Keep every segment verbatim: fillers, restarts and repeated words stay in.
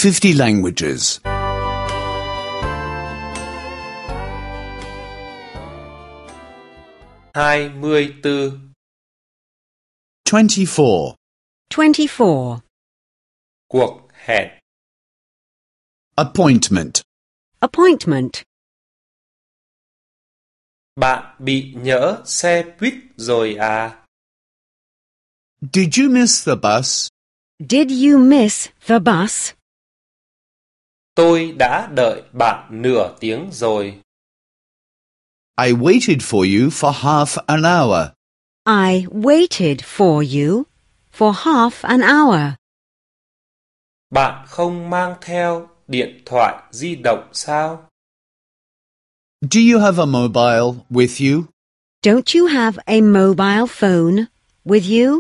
fifty languages. hai mươi tư. twenty-four. twenty-four. Cuộc hẹn. Appointment. Appointment. Bạn bị nhỡ xe buýt rồi à? Did you miss the bus? Did you miss the bus? Tôi đã đợi bạn nửa tiếng rồi. I waited for you for half an hour. I waited for you for half an hour. Bạn không mang theo điện thoại di động sao? Do you have a mobile with you? Don't you have a mobile phone with you?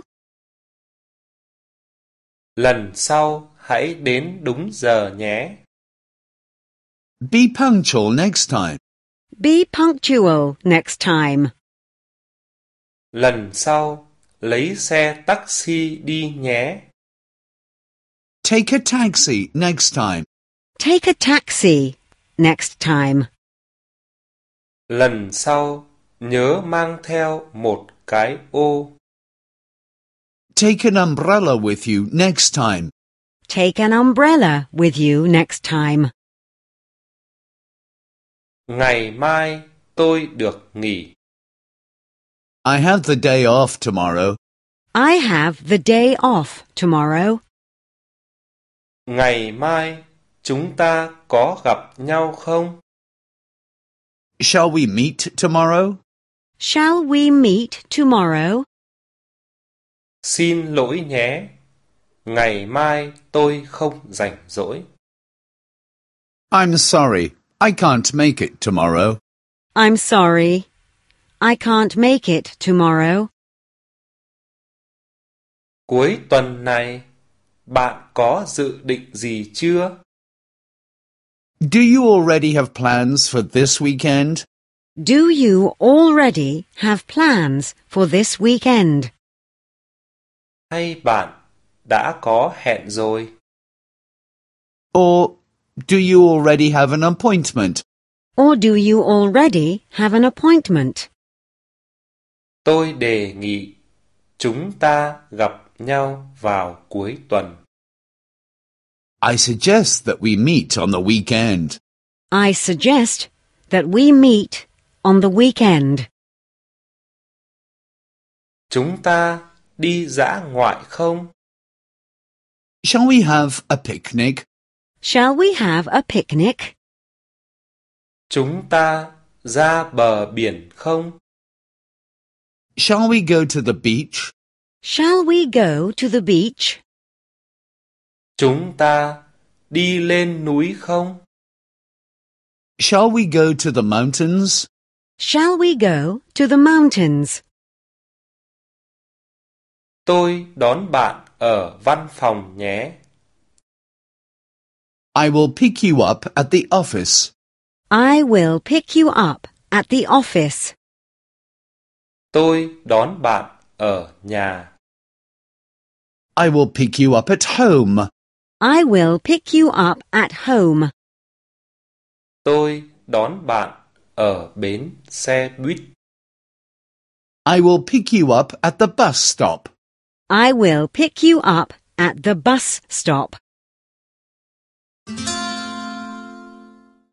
Lần sau hãy đến đúng giờ nhé. Be punctual next time. Be punctual next time. Lần sau lấy xe taxi đi nhé. Take a taxi next time. Take a taxi next time. Lần sau nhớ mang theo một cái ô. Take an umbrella with you next time. Take an umbrella with you next time. Ngày mai tôi được nghỉ. I have the day off tomorrow. I have the day off tomorrow. Ngày mai chúng ta có gặp nhau không? Shall we meet tomorrow? Shall we meet tomorrow? Xin lỗi nhé. Ngày mai tôi không rảnh rỗi. I'm sorry. I can't make it tomorrow. I'm sorry. I can't make it tomorrow. Cuối tuần này, bạn có dự định gì chưa? Do you already have plans for this weekend? Do you already have plans for this weekend? Hay bạn đã có hẹn rồi? Or do you already have an appointment? Or do you already have an appointment? Tôi đề nghị chúng ta gặp nhau vào cuối tuần. I suggest that we meet on the weekend. I suggest that we meet on the weekend. Chúng ta đi dã ngoại không? Shall we have a picnic? Shall we have a picnic? Chúng ta ra bờ biển không? Shall we go to the beach? Shall we go to the beach? Chúng ta đi lên núi không? Shall we go to the mountains? Shall we go to the mountains? Tôi đón bạn ở văn phòng nhé. I will pick you up at the office. I will pick you up at the office. Tôi đón bạn ở nhà. I will pick you up at home. I will pick you up at home. Tôi đón bạn ở bến xe buýt. I will pick you up at the bus stop. I will pick you up at the bus stop.